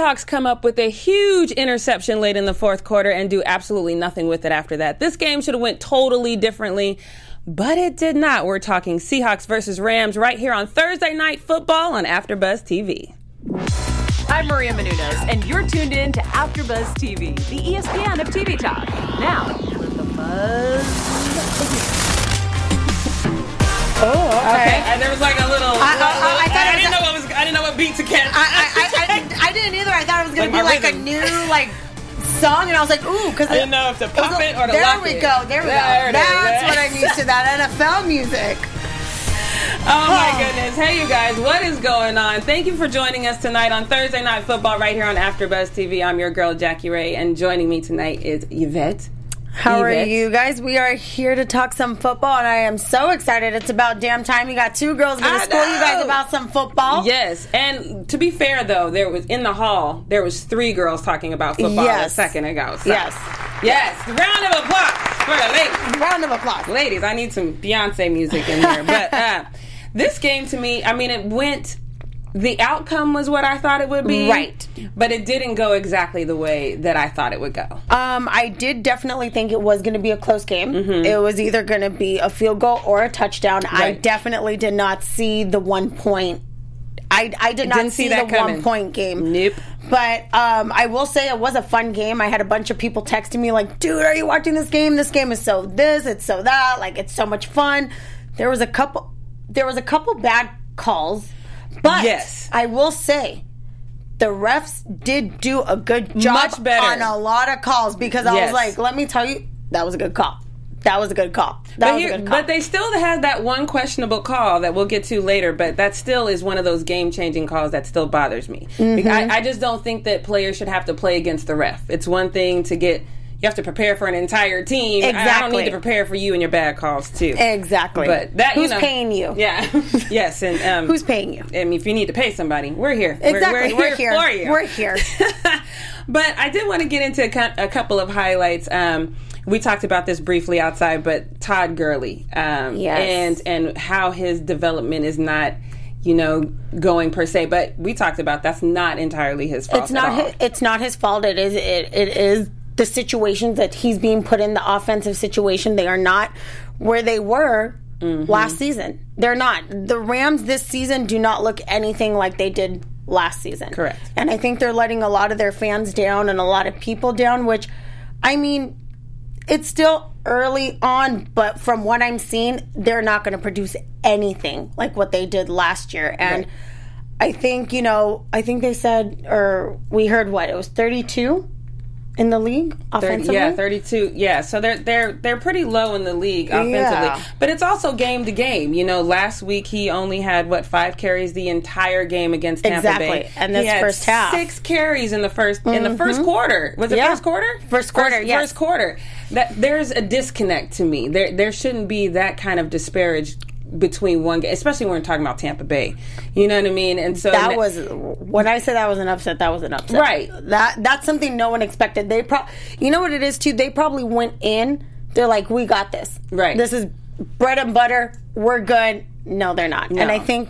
Seahawks come up with a huge interception late in the fourth quarter and do absolutely nothing with it after that. This game should have went totally differently, but it did not. We're talking Seahawks versus Rams right here on Thursday Night Football on AfterBuzz TV. I'm Maria Menounos, and you're tuned in to AfterBuzz TV, the ESPN of TV talk. Now, let the buzz. Oh, okay. And there was like a little. I didn't know what beat to catch. I didn't either. I thought it was going to be like a new song, and I was like, ooh, because I didn't know if to pop it or to there lock we it. go. There we go. That's what I'm used to. That NFL music. Oh my goodness. Hey you guys, what is going on? Thank you for joining us tonight on Thursday Night Football right here on AfterBuzz TV. I'm your girl Jackie Ray, and joining me tonight is Yvette. How are you guys? We are here to talk some football, and I am so excited. It's about damn time. You got two girls going to school you guys about some football. Yes, and to be fair, though, there was three girls talking about football a second ago. So. Yes. Round of applause for the ladies. Round of applause. Ladies, I need some Beyonce music in here. But this game, to me, I mean, it went... The outcome was what I thought it would be. Right. But it didn't go exactly the way that I thought it would go. I did definitely think it was going to be a close game. Mm-hmm. It was either going to be a field goal or a touchdown. Right. I definitely did not see the 1 point. I did not see the coming. 1 point game. Nope. But I will say it was a fun game. I had a bunch of people texting me like, dude, are you watching this game? This game is so this, it's so that. Like, it's so much fun. There was a couple bad calls. But yes. I will say, the refs did do a good job Much better. On a lot of calls because I was like, let me tell you, that was a good call. But they still had that one questionable call that we'll get to later, but that still is one of those game-changing calls that still bothers me. Mm-hmm. I just don't think that players should have to play against the ref. It's one thing to get... You have to prepare for an entire team. Exactly. I don't need to prepare for you and your bad calls too. Exactly. But that who's paying you? Yeah. Yes. And who's paying you? I mean, if you need to pay somebody, we're here. Exactly. We're here for you. We're here. But I did want to get into a couple of highlights. We talked about this briefly outside, but Todd Gurley, yes, and how his development is not, going per se. But we talked about that's not entirely his fault. It's not his fault. It is the situations that he's being put in, the offensive situation. They are not where they were last season. They're not. The Rams this season do not look anything like they did last season. Correct. And I think they're letting a lot of their fans down and a lot of people down, which, I mean, it's still early on, but from what I'm seeing, they're not going to produce anything like what they did last year. And I think, they said, or we heard it was 32 in the league offensively? 32. Yeah, so they're pretty low in the league offensively. Yeah. But it's also game to game. Last week he only had 5 carries the entire game against Tampa Bay. And this first half, 6 carries in the first quarter. Was it first quarter? First quarter. Yes. First quarter. There's a disconnect to me. There shouldn't be that kind of disparage between one game, especially when we're talking about Tampa Bay. You know what I mean? And so that was when I said that was an upset. That was an upset, right? That's something no one expected. They you know what it is too. They probably went in. They're like, we got this. Right. This is bread and butter. We're good. No, they're not. No. And I think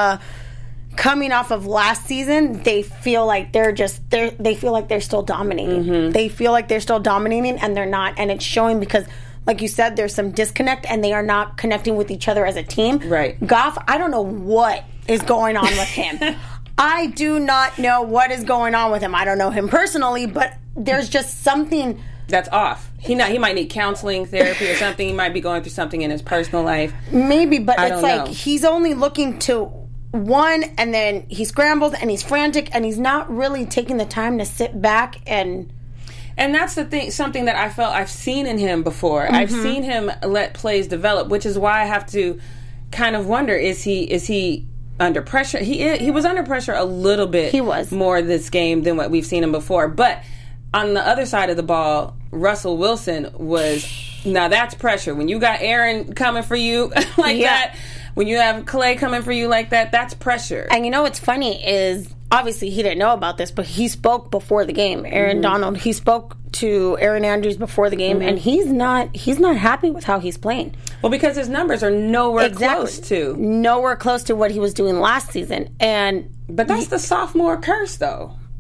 coming off of last season, they feel like they feel like they're still dominating. Mm-hmm. They feel like they're still dominating, and they're not. And it's showing because, like you said, there's some disconnect, and they are not connecting with each other as a team. Right. Goff, I don't know what is going on with him. I do not know what is going on with him. I don't know him personally, but there's just something that's off. He might need counseling, therapy, or something. He might be going through something in his personal life. Maybe, but it's like he's only looking to one, and then he scrambles, and he's frantic, and he's not really taking the time to sit back and... And that's the thing, something that I felt I've seen in him before. Mm-hmm. I've seen him let plays develop, which is why I have to kind of wonder, is he under pressure? He was under pressure a little bit more this game than what we've seen him before. But on the other side of the ball, Russell Wilson was, now that's pressure. When you got Aaron coming for you like that, when you have Clay coming for you like that, that's pressure. And what's funny is, obviously he didn't know about this, but he spoke before the game. Aaron Donald, he spoke to Aaron Andrews before the game, and he's not happy with how he's playing. Well, because his numbers are nowhere close to what he was doing last season. But that's the sophomore curse, though.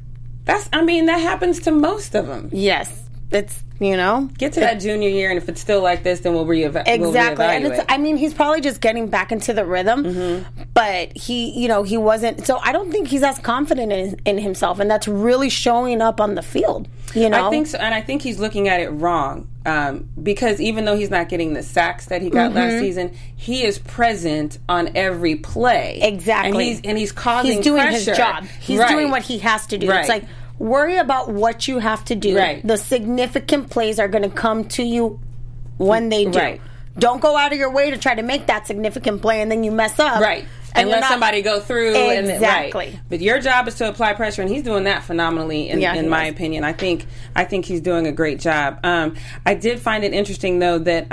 that happens to most of them. Yes. It's, Get to that junior year, and if it's still like this, then we'll reevaluate. Exactly. And he's probably just getting back into the rhythm, but he wasn't. So I don't think he's as confident in himself, and that's really showing up on the field. I think so, and I think he's looking at it wrong, because even though he's not getting the sacks that he got last season, he is present on every play. Exactly. And he's causing He's doing pressure. his job. He's doing what he has to do. Right. It's like, worry about what you have to do. Right. The significant plays are going to come to you when they do. Right. Don't go out of your way to try to make that significant play and then you mess up. Right. And let somebody go through. Exactly. Right. But your job is to apply pressure, and he's doing that phenomenally, in my opinion. I think he's doing a great job. I did find it interesting, though, that,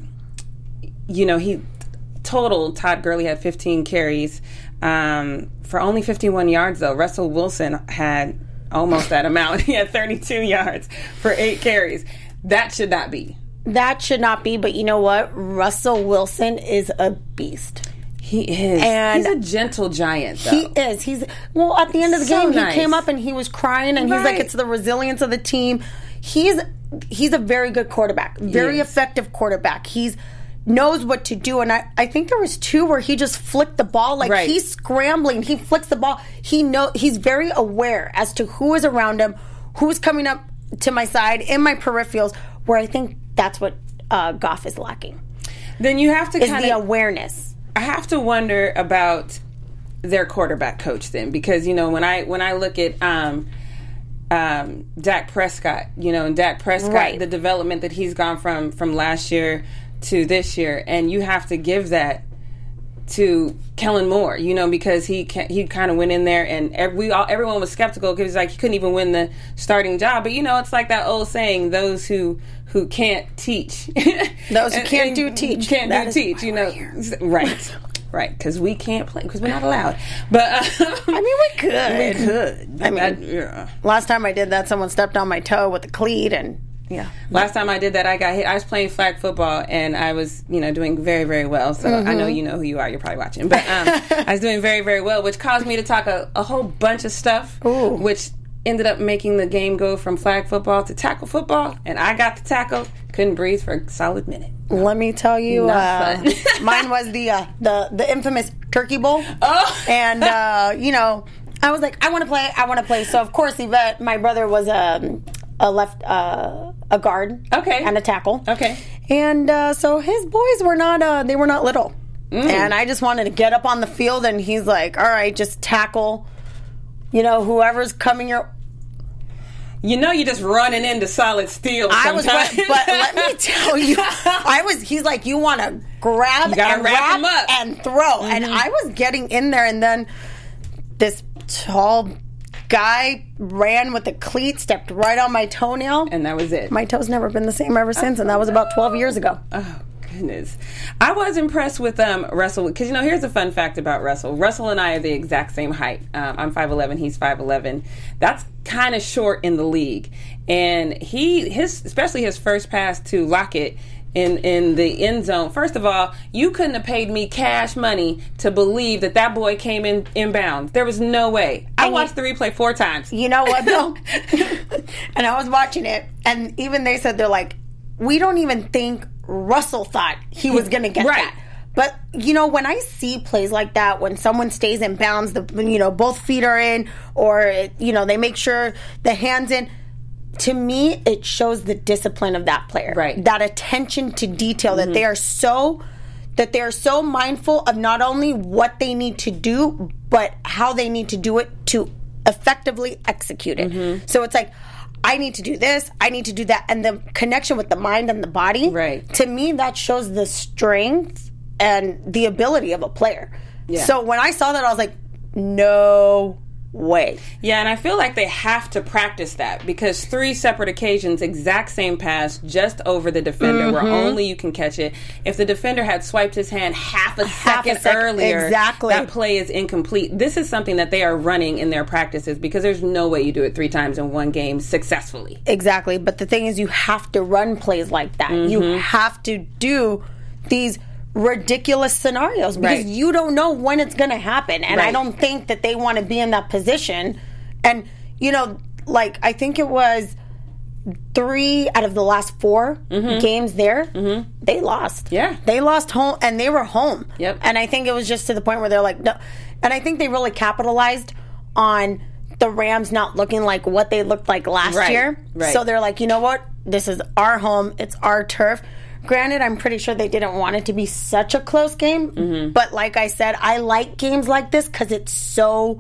Todd Gurley had 15 carries for only 51 yards, though. Russell Wilson had almost that amount. He had 32 yards for 8 carries. That should not be. That should not be, but you know what? Russell Wilson is a beast. He is. And he's a gentle giant, though. He is. At the end of the game, he came up and he was crying, and he's like, it's the resilience of the team. He's a very good quarterback. Very effective quarterback. He's knows what to do, and I think there was 2 where he just flicked the ball, he's scrambling, he flicks the ball. He's very aware as to who is around him, who's coming up to my side, in my peripherals, where I think that's what Goff is lacking. Then you have to the awareness. I have to wonder about their quarterback coach then, because when I look at Dak Prescott, and Dak Prescott, the development that he's gone from last year to this year, and you have to give that to Kellen Moore, because he kind of went in there, and everyone was skeptical because he couldn't even win the starting job. But it's like that old saying: those who can't teach, those who can't do teach, right? Because we can't play because we're not allowed. But we could. Last time I did that, someone stepped on my toe with a cleat, and. Yeah. Last time I did that, I got hit. I was playing flag football, and I was, doing very, very well. So I know you know who you are. You're probably watching. But I was doing very, very well, which caused me to talk a whole bunch of stuff, which ended up making the game go from flag football to tackle football. And I got the tackle. Couldn't breathe for a solid minute. Let me tell you, mine was the infamous Turkey Bowl. Oh. And, I was like, I want to play. So, of course, Yvette, my brother was a guard, and a tackle, and so his boys were not little, and I just wanted to get up on the field, and he's like, all right, just tackle, whoever's coming your. You're just running into solid steel sometimes. I was, but let me tell you, he's like, you want to grab and wrap him up and throw, and I was getting in there, and then this tall guy ran with the cleat, stepped right on my toenail, and that was it. My toe's never been the same ever since, and that was about 12 years ago. Oh goodness, I was impressed with Russell, because here's a fun fact about Russell. Russell and I are the exact same height. I'm 5'11", he's 5'11". That's kind of short in the league, and especially his first pass to Lockett in the end zone. First of all, you couldn't have paid me cash money to believe that boy came inbounds. There was no way. I watched the replay 4 times. You know what, though? And I was watching it, and even they said, they're like, we don't even think Russell thought he was going to get that. But, when I see plays like that, when someone stays in bounds, both feet are in, or, they make sure the hand's in, to me, it shows the discipline of that player. Right. That attention to detail, that they are so mindful of not only what they need to do, but how they need to do it to effectively execute it. So it's like, I need to do this, I need to do that, and the connection with the mind and the body, to me, that shows the strength and the ability of a player. Yeah. So when I saw that, I was like, no way. Yeah, and I feel like they have to practice that, because 3 separate occasions, exact same pass, just over the defender, where only you can catch it. If the defender had swiped his hand half a second earlier, that play is incomplete. This is something that they are running in their practices, because there's no way you do it 3 times in one game successfully. Exactly, but the thing is, you have to run plays like that. You have to do these ridiculous scenarios, because you don't know when it's going to happen, and I don't think that they want to be in that position. And like, I think it was 3 out of the last 4 games there, they lost. Yeah. They lost home, and they were home. Yep. And I think it was just to the point where they're like, no. And I think they really capitalized on the Rams not looking like what they looked like last year. Right. So they're like, you know what? This is our home. It's our turf. Granted, I'm pretty sure they didn't want it to be such a close game. But like I said, I like games like this because it's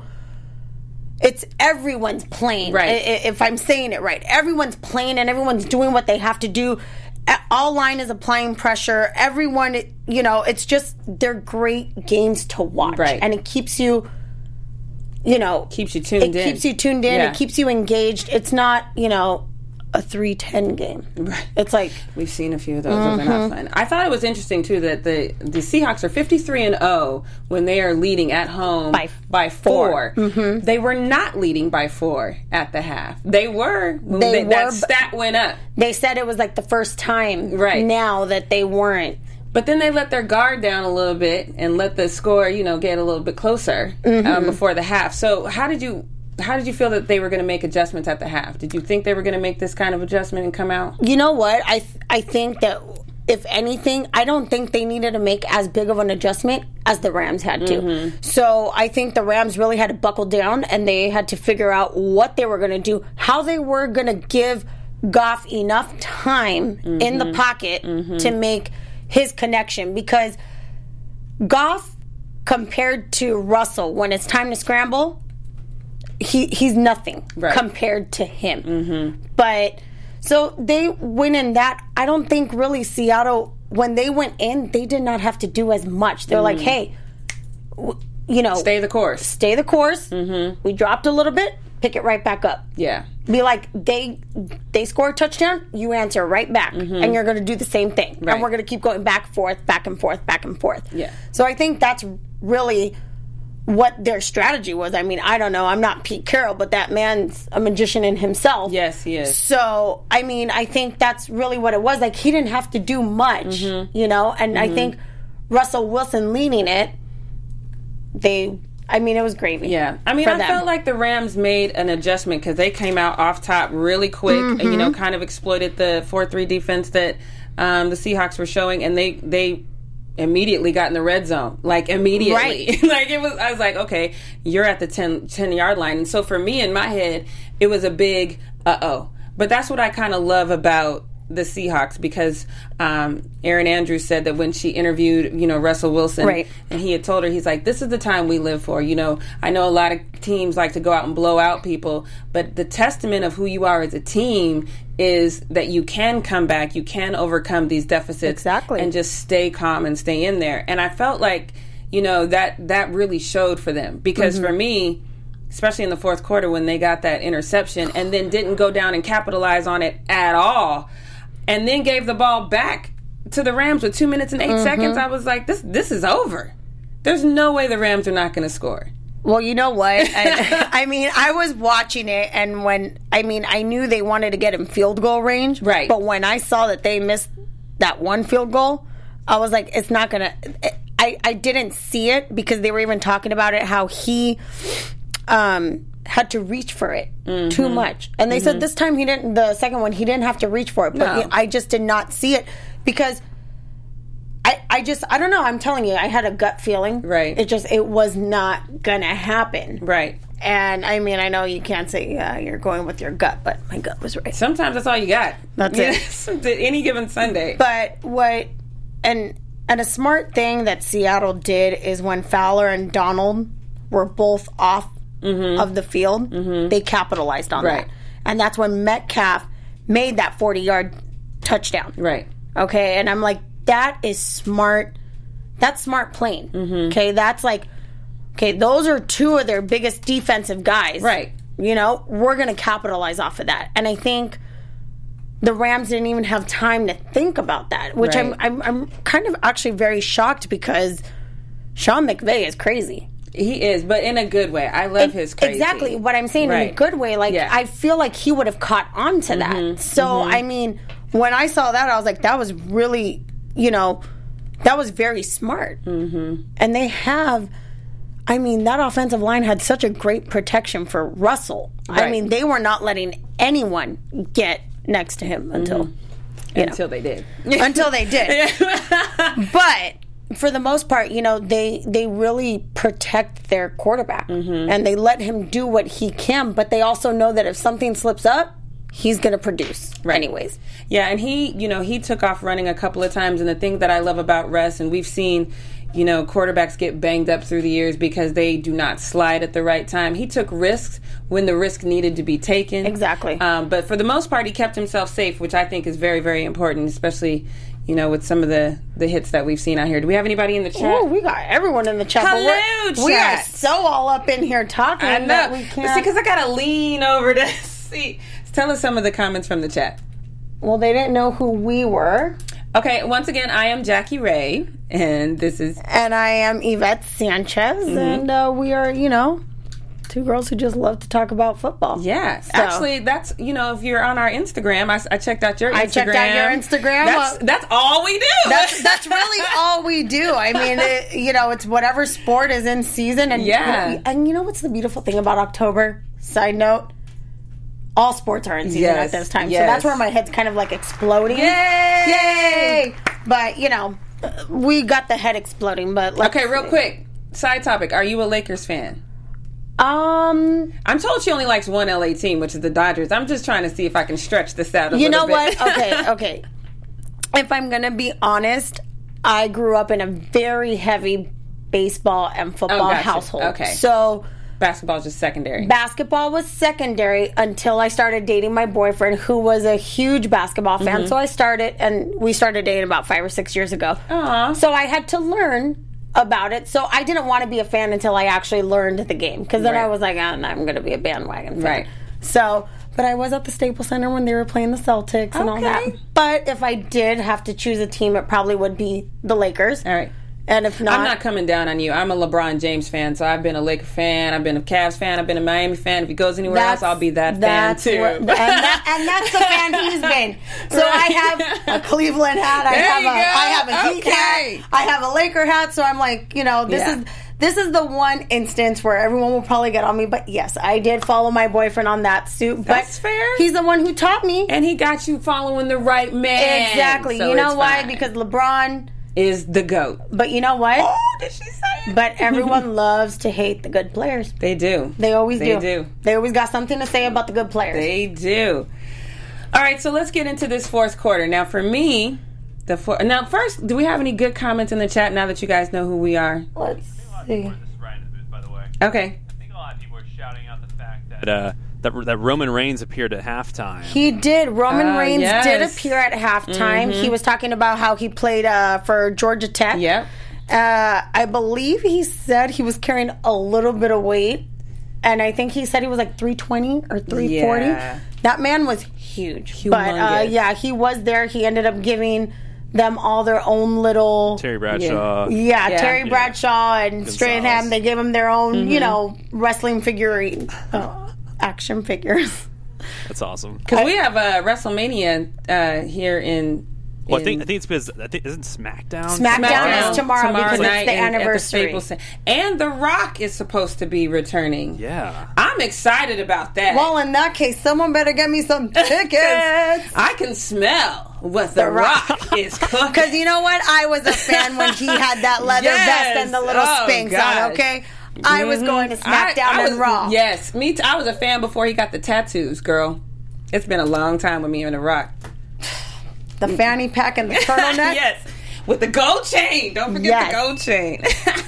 everyone's playing. Right. If I'm saying it right. Everyone's playing and everyone's doing what they have to do. All line is applying pressure. Everyone, it's just, they're great games to watch. Right. And it keeps you, keeps you tuned in. It keeps you tuned in. Yeah. It keeps you engaged. It's not, a 3-10 game. Right. It's like, we've seen a few of those. Those are not fun. I thought it was interesting too that the Seahawks are 53-0 when they are leading at home by 4. They were not leading by 4 at the half. They were. That stat went up. They said it was like the first time now that they weren't. But then they let their guard down a little bit and let the score, get a little bit closer before the half. So how did you feel that they were going to make adjustments at the half? Did you think they were going to make this kind of adjustment and come out? You know what? I think that, if anything, I don't think they needed to make as big of an adjustment as the Rams had to. So I think the Rams really had to buckle down, and they had to figure out what they were going to do, how they were going to give Goff enough time in the pocket to make his connection. Because Goff, compared to Russell, when it's time to scramble, he's nothing compared to him. But so they win in that. I don't think really Seattle, when they went in, they did not have to do as much. They're like, hey, stay the course. Stay the course. We dropped a little bit, pick it right back up. Yeah. Be like, they score a touchdown, you answer right back, and you're going to do the same thing. Right. And we're going to keep going back and forth, back and forth, back and forth. Yeah. So I think that's really what their strategy was. I mean, I don't know. I'm not Pete Carroll, but that man's a magician in himself. Yes, he is. So, I mean, I think that's really what it was. Like, he didn't have to do much, and I think Russell Wilson leading it, it was gravy. Yeah. I mean, I felt like the Rams made an adjustment because they came out off top really quick and, kind of exploited the 4-3 defense that the Seahawks were showing, and they immediately got in the red zone. Like, immediately. Right. I was like, okay, you're at the 10-yard line. And so for me, in my head, it was a big uh-oh. But that's what I kind of love about the Seahawks, because Erin Andrews said that when she interviewed, Russell Wilson, and he had told her, he's like, this is the time we live for. I know a lot of teams like to go out and blow out people, but the testament of who you are as a team is that you can come back, you can overcome these deficits, and just stay calm and stay in there. And I felt like, that really showed for them, because for me, especially in the fourth quarter when they got that interception and then didn't go down and capitalize on it at all, and then gave the ball back to the Rams with 2 minutes and 8 seconds, I was like, this is over. There's no way the Rams are not going to score. Well, you know what? I was watching it, and I knew they wanted to get in field goal range. Right. But when I saw that they missed that one field goal, I was like, it's not going to... I didn't see it because they were even talking about it, how he had to reach for it too much. And they said this time the second one, he didn't have to reach for it. But I just did not see it because... I don't know. I'm telling you, I had a gut feeling. Right. It was not going to happen. Right. And, I know you can't say you're going with your gut, but my gut was right. Sometimes that's all you got. That's it. Any given Sunday. But and a smart thing that Seattle did is when Fowler and Donald were both off of the field, they capitalized on that. And that's when Metcalf made that 40-yard touchdown. Right. Okay, and I'm like, that is smart. That's smart playing. Okay, that's like, those are two of their biggest defensive guys. Right. We're going to capitalize off of that. And I think the Rams didn't even have time to think about that, which I'm kind of actually very shocked because Sean McVay is crazy. He is, but in a good way. I love his crazy. Exactly what I'm saying, in a good way. Like, I feel like he would have caught on to that. So, when I saw that, I was like, that was really... that was very smart. And they have, I mean, that offensive line had such a great protection for Russell. Right. I mean, they were not letting anyone get next to him until they did. Until they did. But for the most part, they really protect their quarterback. And they let him do what he can, but they also know that if something slips up, he's going to produce anyways. Yeah, and he took off running a couple of times, and the thing that I love about Russ, and we've seen, quarterbacks get banged up through the years because they do not slide at the right time. He took risks when the risk needed to be taken. Exactly. But for the most part, he kept himself safe, which I think is very, very important, especially, with some of the hits that we've seen out here. Do we have anybody in the chat? Oh, we got everyone in the chat. Hello, chat. We are so all up in here talking. I know. That we can't. See, because I got to lean over to see. Tell us some of the comments from the chat. Well, they didn't know who we were. Okay, once again, I am Jackie Ray, and this is... And I am Yvette Sanchez, and we are, two girls who just love to talk about football. Yes. So. Actually, that's, if you're on our Instagram, I checked out your Instagram. I checked out your Instagram. That's all we do. That's really all we do. I mean, it's whatever sport is in season. And, and you know what's the beautiful thing about October? Side note. All sports are in season at this time. So that's where my head's kind of like exploding. Yay! But, we got the head exploding. But okay, real quick. Side topic. Are you a Lakers fan? I'm told she only likes one LA team, which is the Dodgers. I'm just trying to see if I can stretch this out a little bit. You know what? Okay. If I'm going to be honest, I grew up in a very heavy baseball and football household. Okay. So... Basketball is just secondary. Basketball was secondary until I started dating my boyfriend, who was a huge basketball fan. So we started dating about 5 or 6 years ago. Aww. So I had to learn about it. So I didn't want to be a fan until I actually learned the game. Because then I was like, I'm going to be a bandwagon fan. Right. So, but I was at the Staples Center when they were playing the Celtics and all that. But if I did have to choose a team, it probably would be the Lakers. All right. And if not... I'm not coming down on you. I'm a LeBron James fan, so I've been a Laker fan, I've been a Cavs fan, I've been a Miami fan. If he goes anywhere else, I'll be that fan too. And that's the fan he's been. So I have a Cleveland hat, I have a Heat hat, I have a Laker hat, so I'm like, this is the one instance where everyone will probably get on me. But yes, I did follow my boyfriend on that suit. That's fair. He's the one who taught me. And he got you following the right man. Exactly. So you know why? Because LeBron... is the GOAT. But you know what? Oh, did she say it? But everyone loves to hate the good players. They do. They always do. They always got something to say about the good players. They do. All right, so let's get into this fourth quarter. Now, for me, now first, do we have any good comments in the chat now that you guys know who we are? Let's see. By the way. Okay. I think a lot of people are shouting out the fact that that Roman Reigns appeared at halftime. He did. Roman Reigns did appear at halftime. He was talking about how he played for Georgia Tech. Yep. I believe he said he was carrying a little bit of weight. And I think he said he was like 320 or 340. Yeah. That man was huge. Humongous. But he was there. He ended up giving them all their own little... Terry Bradshaw. Yeah, Terry Bradshaw and Stratham. They gave them their own, wrestling figurine. Action figures. That's awesome. Because we have WrestleMania here in... Well, I think it's because isn't SmackDown? SmackDown is tomorrow because night it's the anniversary. And The Rock is supposed to be returning. Yeah. I'm excited about that. Well, in that case, someone better get me some tickets. I can smell what The Rock is cooking. Because you know what? I was a fan when he had that leather vest and the little Spanx on, okay? I was going to SmackDown and Raw. Yes, me too. I was a fan before he got the tattoos, girl. It's been a long time with me and The Rock. The fanny pack and the turtleneck? Yes. With the gold chain. Don't forget the gold chain.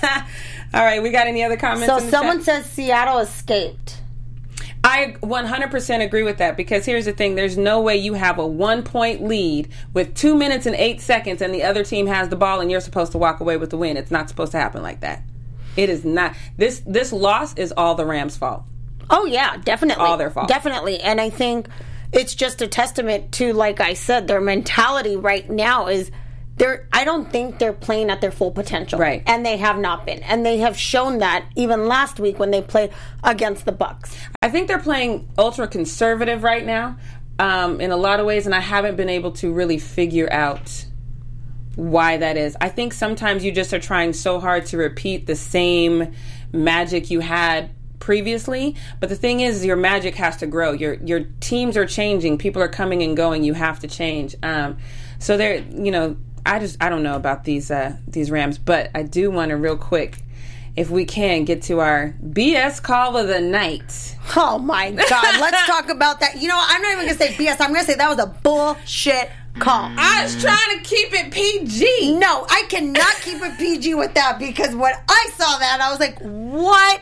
All right, we got any other comments? So someone says Seattle escaped. I 100% agree with that because here's the thing. There's no way you have a 1-point lead with 2 minutes and 8 seconds and the other team has the ball and you're supposed to walk away with the win. It's not supposed to happen like that. It is not. This loss is all the Rams' fault. Oh, yeah, definitely. All their fault. Definitely. And I think it's just a testament to, like I said, their mentality right now is I don't think they're playing at their full potential. Right. And they have not been. And they have shown that even last week when they played against the Bucks. I think they're playing ultra conservative right now in a lot of ways, and I haven't been able to really figure out why that is. I think sometimes you just are trying so hard to repeat the same magic you had previously, but the thing is, your magic has to grow. Your teams are changing, people are coming and going, you have to change. So there, I don't know about these Rams, but I do want to real quick, if we can, get to our BS call of the night. Oh my God, let's talk about that. I'm not even going to say BS, I'm going to say that was a bullshit call. I was trying to keep it PG. No, I cannot keep it PG with that, because when I saw that, I was like, what?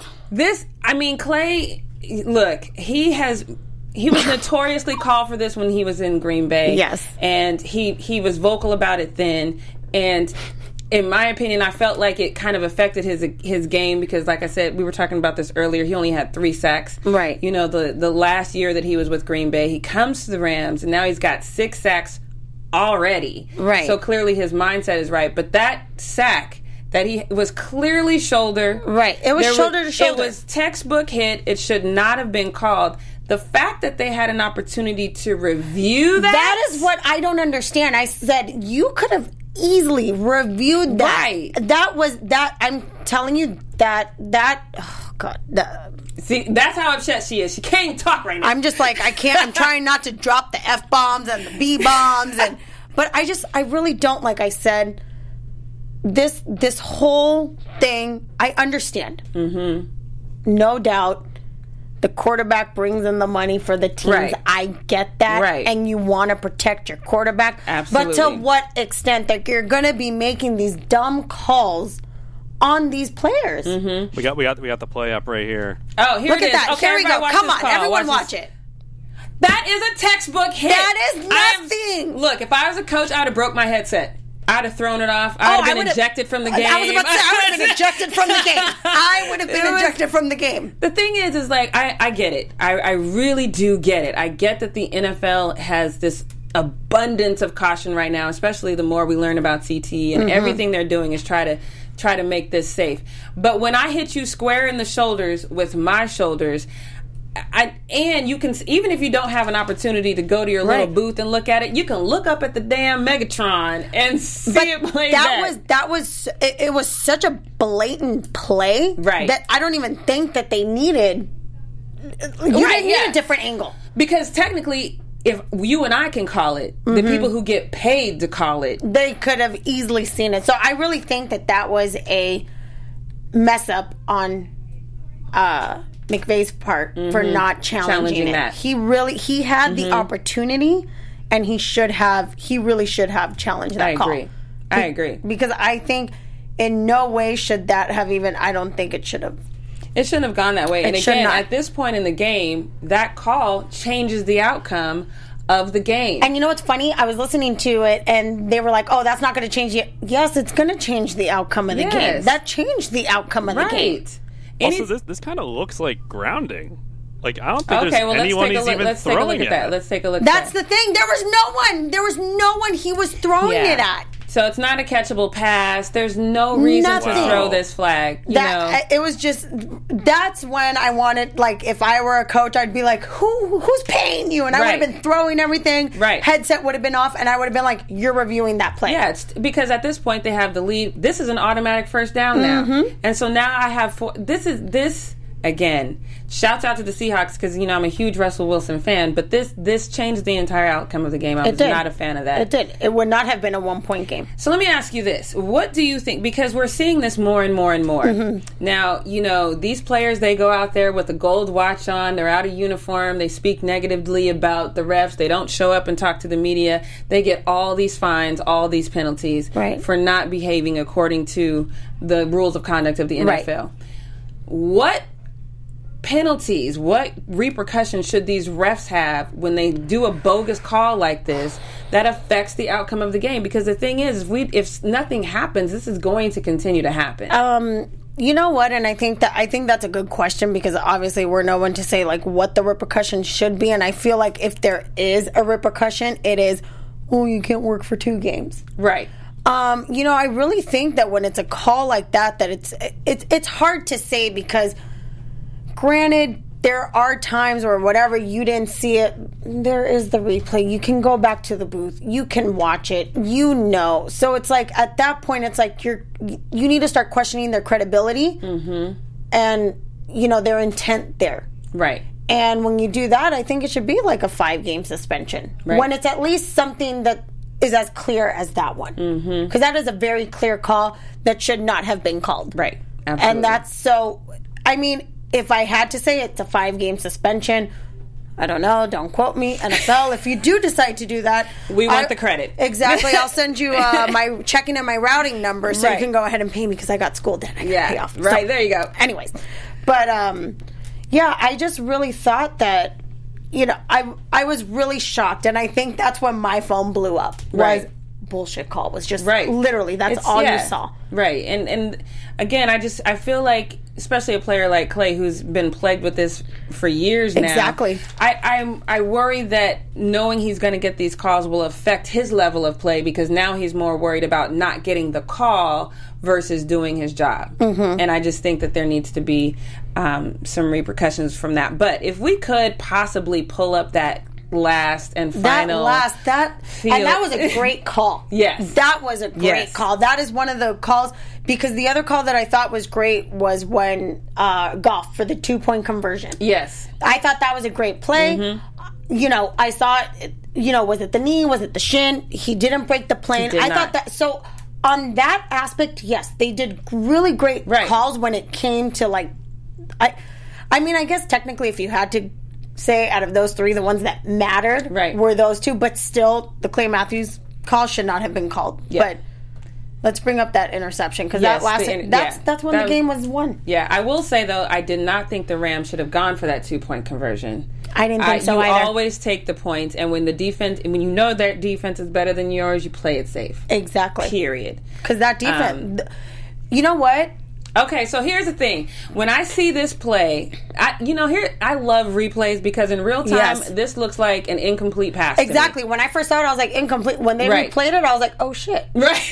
Clay, look, he was notoriously called for this when he was in Green Bay. Yes. And he was vocal about it then. And in my opinion, I felt like it kind of affected his game because, like I said, we were talking about this earlier, he only had 3 sacks. Right. The last year that he was with Green Bay, he comes to the Rams, and now he's got 6 sacks already. Right. So clearly his mindset is right. But that sack that he was clearly shoulder. Right. It was shoulder to shoulder. It was textbook hit. It should not have been called. The fact that they had an opportunity to review that. That is what I don't understand. I said, you could have easily reviewed that. Right. That I'm telling you that oh God. See, that's how upset she is. She can't even talk right now. I'm just like, I can't. I'm trying not to drop the F-bombs and the B-bombs. But I really don't, like I said, this whole thing, I understand. Mm-hmm. No doubt. The quarterback brings in the money for the teams. Right. I get that. Right. And you want to protect your quarterback. Absolutely. But to what extent that you're going to be making these dumb calls on these players? Mm-hmm. We got the play up right here. Oh, here Look it at is. that. Okay, Here we go. watch Come this on. call. Everyone watch it. That is a textbook hit. That is nothing. Look, if I was a coach, I would have broke my headset. I'd have thrown it off. I would have been ejected from the game. I was about to say, I would have been ejected from the game. I would have been ejected from the game. The thing is like, I get it. I really do get it. I get that the NFL has this abundance of caution right now, especially the more we learn about CT, and everything they're doing is try to make this safe. But when I hit you square in the shoulders with my shoulders, and you can, even if you don't have an opportunity to go to your little booth and look at it, you can look up at the damn Megatron and see it play back. It was such a blatant play, right, that I don't even think that they needed. You didn't need a different angle, because technically, if you and I can call it, the people who get paid to call it, they could have easily seen it. So I really think that was a mess up on McVay's part for not challenging it. that. He had the opportunity, and he really should have challenged that call. I agree. Because I think in no way should that have I don't think it should have. It shouldn't have gone that way. And should again, not. at this point in the game, that call changes the outcome of the game. And you know what's funny? I was listening to it, and they were like, "Oh, that's not going to change it." Yes, it's going to change the outcome of the game. That changed the outcome of the game. Also, this kind of looks like grounding. Like, I don't think there's anyone he's even let's take a look throwing at that. Let's take a look at That's that. the thing. There was no one he was throwing it at. So it's not a catchable pass. There's no reason to throw this flag. It was just, that's when I wanted, like, if I were a coach, I'd be like, who's paying you? And I would have been throwing everything. Right. Headset would have been off, and I would have been like, you're reviewing that play. Yeah, it's because at this point they have the lead. This is an automatic first down now. And so now I have this again, shouts out to the Seahawks because, I'm a huge Russell Wilson fan, but this changed the entire outcome of the game. I was not a fan of that. It did. It would not have been a 1-point game. So let me ask you this. What do you think? Because we're seeing this more and more and more. Now, these players, they go out there with a gold watch on. They're out of uniform. They speak negatively about the refs. They don't show up and talk to the media. They get all these fines, all these penalties for not behaving according to the rules of conduct of the NFL. What penalties, what repercussions should these refs have when they do a bogus call like this that affects the outcome of the game? Because the thing is, if nothing happens, this is going to continue to happen. You know what? And I think that's a good question, because obviously we're no one to say like what the repercussions should be. And I feel like if there is a repercussion, it is, you can't work for 2 games. Right. I really think that when it's a call like that it's hard to say, because granted, there are times where whatever, you didn't see it, there is the replay. You can go back to the booth. You can watch it. So it's like at that point, it's like you need to start questioning their credibility and their intent there. Right. And when you do that, I think it should be like a 5-game suspension when it's at least something that is as clear as that one, because that is a very clear call that should not have been called. Right. Absolutely. And that's so. I mean, if I had to say it's a 5-game suspension. I don't know. Don't quote me, NFL. If you do decide to do that, we want the credit. Exactly. I'll send you my checking and my routing number so you can go ahead and pay me because I got school debt. I got to pay off. Right. So, there you go. Anyways, but I just really thought that I was really shocked, and I think that's when my phone blew up. Was bullshit call was just literally that's all you saw. Right. And again, I feel like, especially a player like Klay who's been plagued with this for years now. Exactly. I worry that knowing he's going to get these calls will affect his level of play, because now he's more worried about not getting the call versus doing his job. And I just think that there needs to be some repercussions from that. But if we could possibly pull up that last and final and that was a great call. Yes, that was a great call. That is one of the calls, because the other call that I thought was great was when Goff for the 2-point conversion. Yes, I thought that was a great play. I saw it. Was it the knee? Was it the shin? He didn't break the plane. I thought that. So on that aspect, yes, they did really great calls when it came to I mean, I guess technically, if you had to say out of those 3, the ones that mattered were those 2, but still the Clay Matthews call should not have been called. But let's bring up that interception, because that's when the game was won. Yeah, I will say though, I did not think the Rams should have gone for that 2-point conversion. I didn't think so you either. always take the points, and when their defense is better than yours, you play it safe. Exactly. Period. Because that defense, you know what? Okay, so here's the thing. When I see this play, I love replays, because in real time, this looks like an incomplete pass. Exactly. When I first saw it, I was like, incomplete. When they replayed it, I was like, oh shit. Right.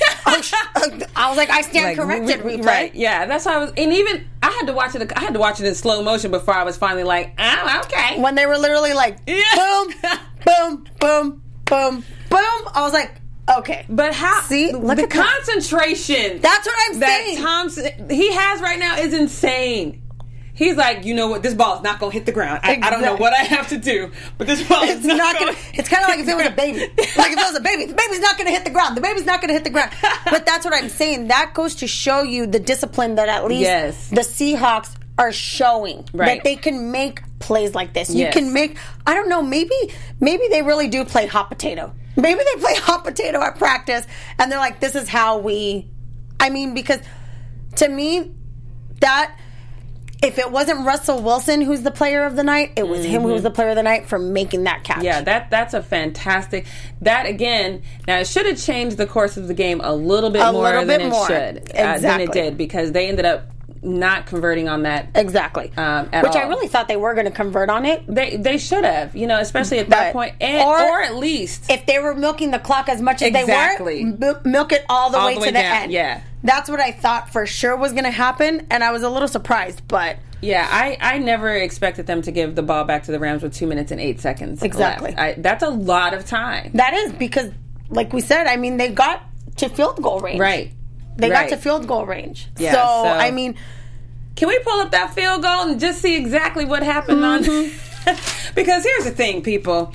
I was like, I stand corrected. Replay. Right. Yeah. That's how I was. And even I had to watch it in slow motion before I was finally like, oh, okay. When they were literally like, boom, boom, boom, boom, boom. I was like, okay. But how? See, look at concentration. That's what I'm saying. That Thompson he has right now is insane. He's like, you know what? This ball is not going to hit the ground. I don't know what I have to do, but this ball is not going to. It's kind of like if it was a baby. Like if it was a baby, the baby's not going to hit the ground. The baby's not going to hit the ground. But that's what I'm saying. That goes to show you the discipline that at least the Seahawks are showing. That they can make plays like this. You can make. I don't know. Maybe they really do play hot potato. Maybe they play hot potato at practice, and they're like, this is how we. I mean, because to me, that. If it wasn't Russell Wilson who's the player of the night, it was him who was the player of the night for making that catch. Yeah, that's a fantastic. That again, now it should have changed the course of the game a little bit more than it should, than it did, because they ended up not converting on that exactly. Which I really thought they were going to convert on it. They should have, especially at that point, or at least if they were milking the clock as much as they were, milk it all the way to the end. Yeah. That's what I thought for sure was going to happen, and I was a little surprised, but... Yeah, I never expected them to give the ball back to the Rams with 2 minutes and 8 seconds exactly left. That's a lot of time. That is, because, like we said, I mean, they got to field goal range. Right. They got to field goal range. Yeah, so, I mean... Can we pull up that field goal and just see exactly what happened on... Because here's the thing, people...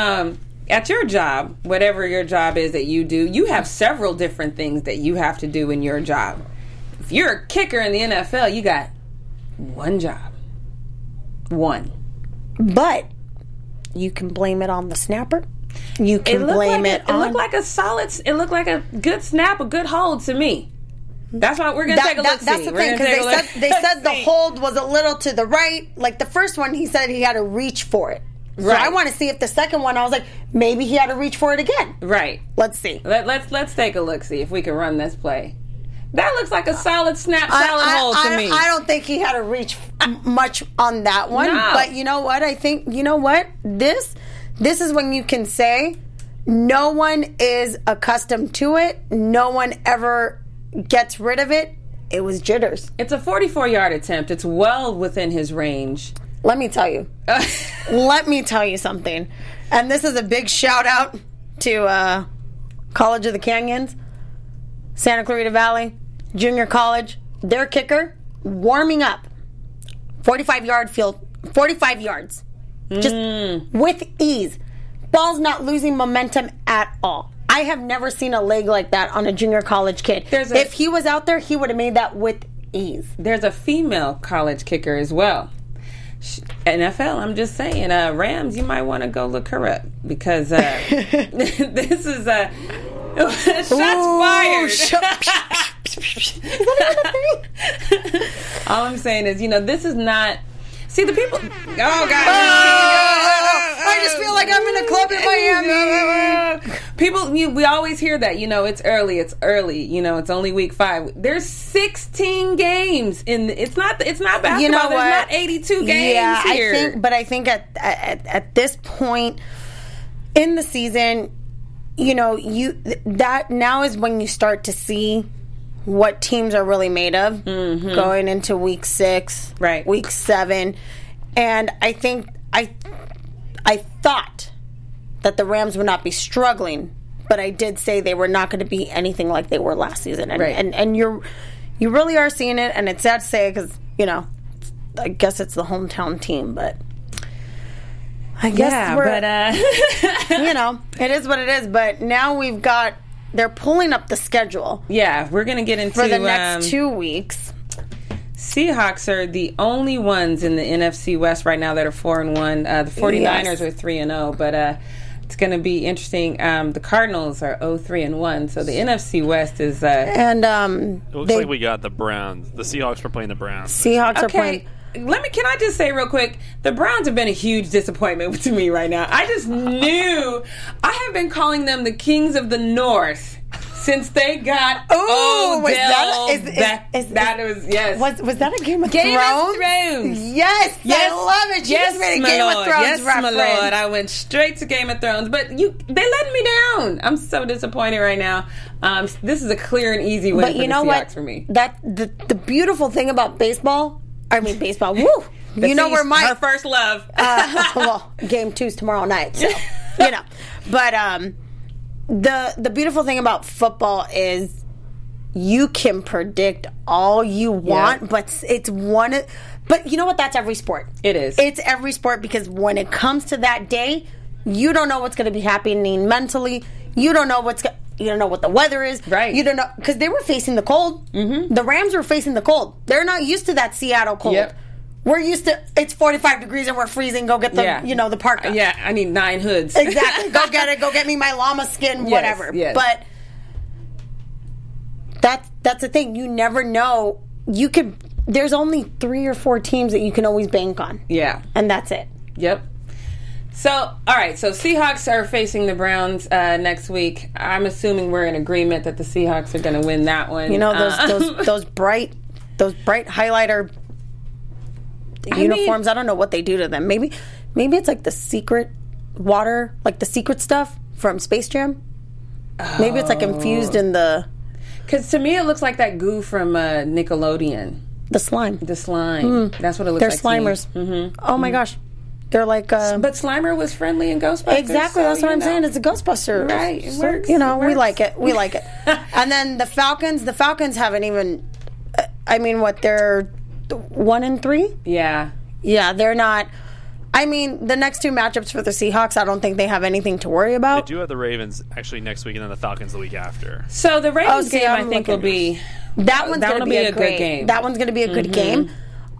at your job, whatever your job is that you do, you have several different things that you have to do in your job. If you're a kicker in the NFL, you got one job. One. But you can blame it on the snapper. You can blame it on... It looked like a good snap, a good hold to me. That's why we're going to take a look. That's the thing, because they said the hold was a little to the right. Like the first one, he said he had to reach for it. So I want to see if the second one, I was like, maybe he had to reach for it again. Right. Let's see. Let's take a look, see if we can run this play. That looks like a solid snap, solid hold to me. I don't think he had to reach much on that one. No. But you know what? I think, This is when you can say no one is accustomed to it. No one ever gets rid of it. It was jitters. It's a 44-yard attempt. It's well within his range. let me tell you. Let me tell you something. And this is a big shout out to College of the Canyons, Santa Clarita Valley, Junior College. Their kicker, warming up, 45-yard field, 45 yards. Just with ease. Ball's not losing momentum at all. I have never seen a leg like that on a junior college kid. If he was out there, he would have made that with ease. There's a female college kicker as well. NFL, I'm just saying, Rams, you might want to go look her up because this is shots fired. All I'm saying is, this is not. See, the people. Oh, God. I just feel like I'm in a club in Miami. People, we always hear that. It's early. It's early. It's only week 5. There's 16 games it's not basketball. You know what? There's not 82 games here. I think at this point in the season, that now is when you start to see what teams are really made of going into week 6, right? Week 7, and I think I thought that the Rams would not be struggling, but I did say they were not going to be anything like they were last season, and right. and you really are seeing it, and it's sad to say because I guess it's the hometown team, but I guess it is what it is. But now they're pulling up the schedule. Yeah, we're going to get into for the next 2 weeks. Seahawks are the only ones in the NFC West right now that are 4-1. The 49ers are 3-0, but it's going to be interesting. The Cardinals are 0-3-1, so the NFC West is. And it looks like we got the Browns. The Seahawks are playing the Browns. Seahawks are playing. Can I just say real quick, the Browns have been a huge disappointment to me right now. I just knew. I have been calling them the Kings of the North since they got Odell back. Was that a Game of Thrones? Game of Thrones. Yes, I love it. She just made a Game of Thrones reference. My Lord. I went straight to Game of Thrones, but they let me down. I'm so disappointed right now. This is a clear and easy win for the Seahawks for me. The beautiful thing about baseball. Woo! Where her first love. Well, game 2's tomorrow night, so But the beautiful thing about football is you can predict all you want, but it's one. But you know what? That's every sport. It is. It's every sport because when it comes to that day, you don't know what's going to be happening mentally. You don't know you don't know what the weather is. Right. You don't know because they were facing the cold. Mm-hmm. The Rams were facing the cold. They're not used to that Seattle cold. Yep. We're used to it's 45 degrees and we're freezing. Go get the the parka. Yeah, I need 9 hoods. Exactly. Go get it. Go get me my llama skin. Whatever. Yes. But that's the thing. You never know. There's only 3 or 4 teams that you can always bank on. Yeah, and that's it. Yep. So, all right. So, Seahawks are facing the Browns next week. I'm assuming we're in agreement that the Seahawks are going to win that one. Those bright highlighter uniforms. I don't know what they do to them. Maybe it's like the secret water, like the secret stuff from Space Jam. Maybe it's like infused in the. Because to me, it looks like that goo from Nickelodeon. The slime. That's what it looks like. They're Slimers. Mm-hmm. Oh my gosh. They're like, but Slimer was friendly in Ghostbusters. Exactly, that's what I'm saying. It's a Ghostbuster, right? It works. We like it. We like it. And then the Falcons. The Falcons haven't even. They're 1-3. Yeah, they're not. The next 2 matchups for the Seahawks, I don't think they have anything to worry about. They do have the Ravens actually next week, and then the Falcons the week after. So the Ravens game, I think, will be that one's going to be a good game. That one's going to be a good game.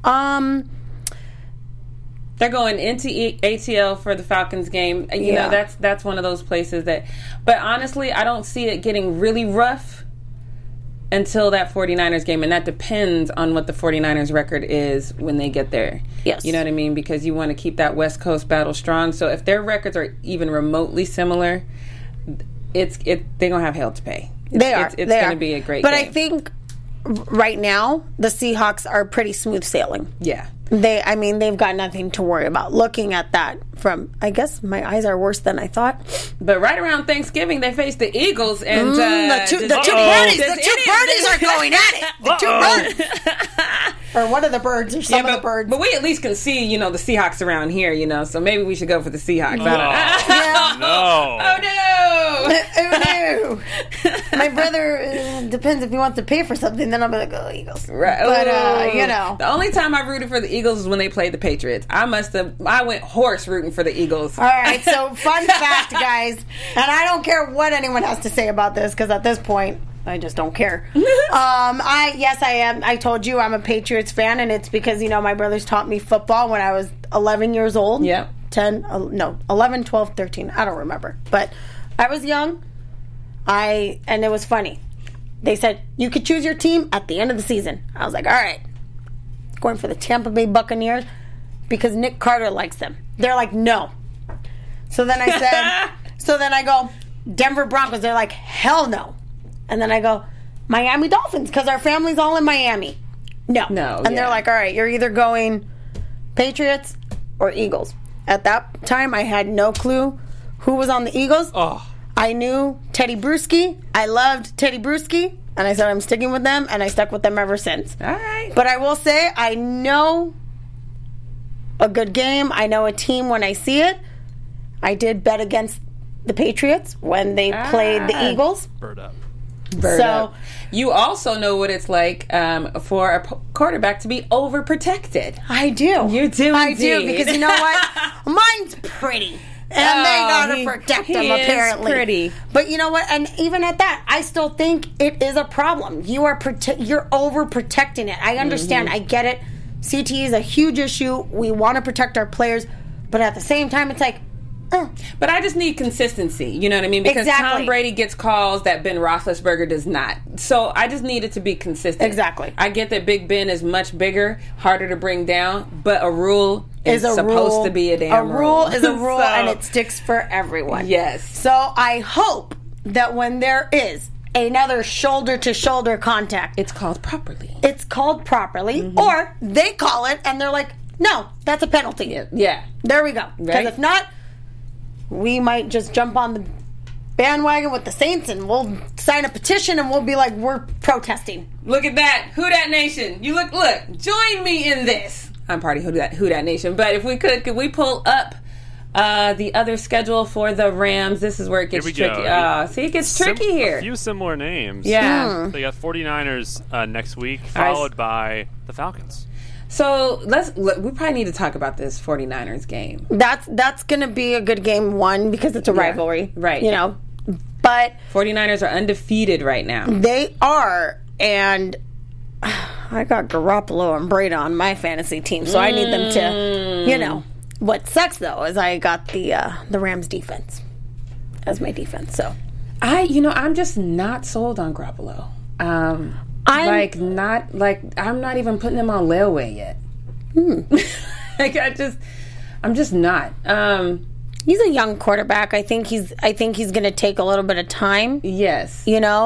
They're going into ATL for the Falcons game. You know, that's one of those places that. But honestly, I don't see it getting really rough until that 49ers game, and that depends on what the 49ers record is when they get there. Yes. You know what I mean? Because you want to keep that West Coast battle strong. So if their records are even remotely similar, they're going to have hell to pay. It's going to be a great game. But I think right now, the Seahawks are pretty smooth sailing. Yeah. They've got nothing to worry about. Looking at that from, I guess my eyes are worse than I thought. But right around Thanksgiving, they face the Eagles, and the two birdies are going at it. The two birdies. Or one of the birds, or some of the birds. But we at least can see, the Seahawks around here, so maybe we should go for the Seahawks. No. Oh, no. My brother, depends if he wants to pay for something, then I'll be like, oh, Eagles. Right. But, The only time I rooted for the Eagles was when they played the Patriots. I went horse rooting for the Eagles. All right, so fun fact, guys, and I don't care what anyone has to say about this, because at this point, I just don't care. I am. I told you I'm a Patriots fan, and it's because, my brothers taught me football when I was 11 years old. Yep. 11, 12, 13. I don't remember. But I was young. And it was funny. They said, you could choose your team at the end of the season. I was like, all right. Going for the Tampa Bay Buccaneers because Nick Carter likes them. They're like, no. So then I said, I go, Denver Broncos. They're like, hell no. And then I go, Miami Dolphins, because our family's all in Miami. No. And they're like, all right, you're either going Patriots or Eagles. At that time, I had no clue who was on the Eagles. Oh. I knew Teddy Bruschi. I loved Teddy Bruschi. And I said, I'm sticking with them, and I stuck with them ever since. All right. But I will say, I know a good game. I know a team when I see it. I did bet against the Patriots when they played the Eagles. Bird up. So you also know what it's like for a quarterback to be overprotected. I do. You do. I indeed. do, because you know what? Mine's pretty. And they gotta protect him, apparently. Pretty. But you know what? And even at that, I still think it is a problem. You're overprotecting it. I understand. I get it. CT is a huge issue. We want to protect our players, but at the same time, it's like, But I just need consistency. You know what I mean? Because Exactly. Tom Brady gets calls that Ben Roethlisberger does not. So I just need it to be consistent. Exactly. I get that Big Ben is much bigger, harder to bring down, but a rule is supposed to be a damn rule. A rule is a rule, So- and it sticks for everyone. Yes. So I hope that when there is another shoulder-to-shoulder contact, It's called properly. or they call it, and they're like, no, that's a penalty. Yeah. There we go. Because Right. if not, we might just jump on the bandwagon with the Saints, and we'll sign a petition, and we'll be like, we're protesting. Look at that. Who Dat Nation. You look, join me in this. I'm part of Who Dat Nation. But if we could we pull up the other schedule for the Rams? This is where it gets Here we tricky. go. See, it gets tricky here. A few similar names. Yeah. They got 49ers next week, All right. followed by the Falcons. So we probably need to talk about this 49ers game. That's going to be a good game, one, because it's a rivalry. Right. You know, but 49ers are undefeated right now. they are, and I got Garoppolo and Brady on my fantasy team, so I need them to, What sucks, though, is I got the Rams defense as my defense, so. I'm just not sold on Garoppolo. I'm not even putting him on layaway yet. I'm just not. He's a young quarterback. I think he's going to take a little bit of time. Yes.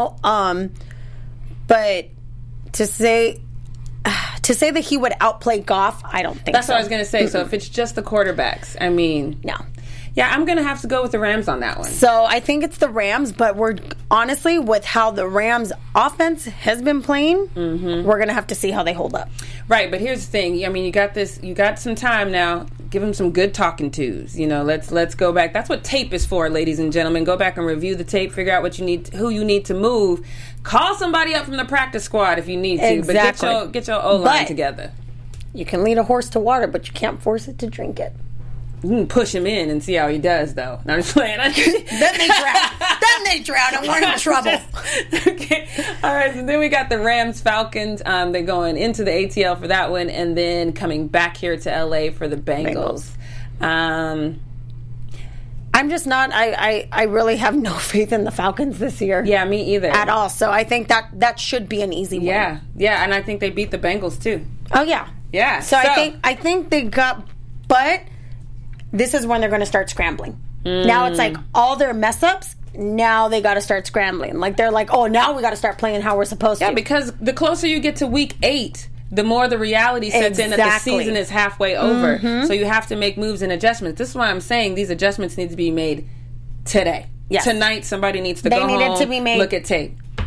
But to say that he would outplay Goff, I don't think That's so. what I was going to say. So if it's just the quarterbacks, I mean, No. yeah, I'm going to have to go with the Rams on that one. So I think it's the Rams, but we're honestly, with how the Rams offense has been playing, we're going to have to see how they hold up. Right, but here's the thing. I mean, you got some time now. Give them some good talking tos. Let's go back. That's what tape is for, ladies and gentlemen. Go back and review the tape. Figure out who you need to move. Call somebody up from the practice squad if you need to. Exactly. But get your O-line together. You can lead a horse to water, but you can't force it to drink it. You can push him in and see how he does, though. No, I'm just playing. Then they drown and we're in trouble. Okay. All right. So then we got the Rams Falcons. They're going into the ATL for that one, and then coming back here to LA for the Bengals. I'm just not. I really have no faith in the Falcons this year. Yeah, me either. At all. So I think that should be an easy win. Yeah, and I think they beat the Bengals too. Oh yeah. Yeah. So I think they got, but this is when they're going to start scrambling. Now it's like all their mess ups. Now they got to start scrambling. Like they're like, oh, now we got to start playing how we're supposed to. Yeah, because the closer you get to week 8, the more the reality sets in that the season is halfway over. So you have to make moves and adjustments. This is why I'm saying these adjustments need to be made today. Yes. Tonight, somebody needs to go home, to be made look at tape.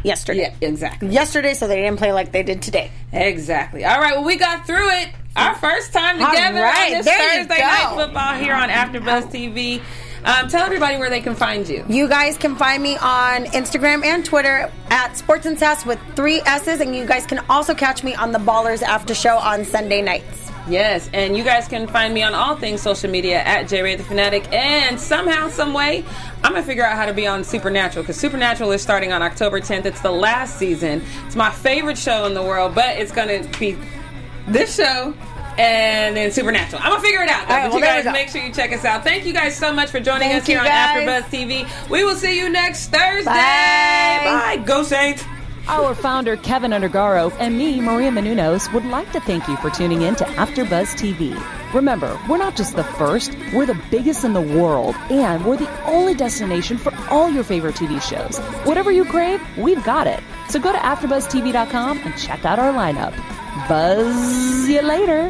yesterday. Yeah, exactly. Yesterday, so they didn't play like they did today. Exactly. All right, well, we got through it. Our first time together right, on this there you Thursday go. Night Football here on AfterBuzz TV. Tell everybody where they can find you. You guys can find me on Instagram and Twitter at Sports and Sass with 3 S's, and you guys can also catch me on the Ballers After Show on Sunday nights. Yes, and you guys can find me on all things social media at JRay the Fanatic, and somehow, some way, I'm going to figure out how to be on Supernatural, because Supernatural is starting on October 10th. It's the last season. It's my favorite show in the world, but it's going to be this show and then Supernatural. I'm going to figure it out. All right, But well, you there we guys go. make sure you check us out. Thank you guys so much for joining Thank us here you, on guys. AfterBuzz TV. We will see you next Thursday. Bye. Bye. Go Saints. Our founder, Kevin Undergaro, and me, Maria Menounos, would like to thank you for tuning in to AfterBuzz TV. Remember, we're not just the first, we're the biggest in the world, and we're the only destination for all your favorite TV shows. Whatever you crave, we've got it. So go to AfterBuzzTV.com and check out our lineup. Buzz you later.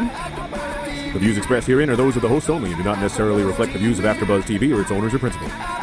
The views expressed herein are those of the host only and do not necessarily reflect the views of AfterBuzz TV or its owners or principals.